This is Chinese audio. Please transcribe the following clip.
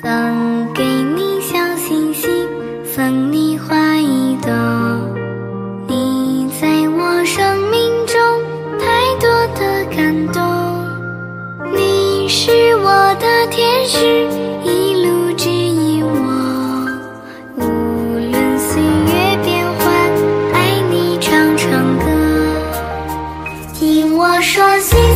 送给你小星星，送你花一朵。你在我生命中太多的感动，你是我的天使，一路指引我。无论岁月变幻，爱你唱唱歌。听我说心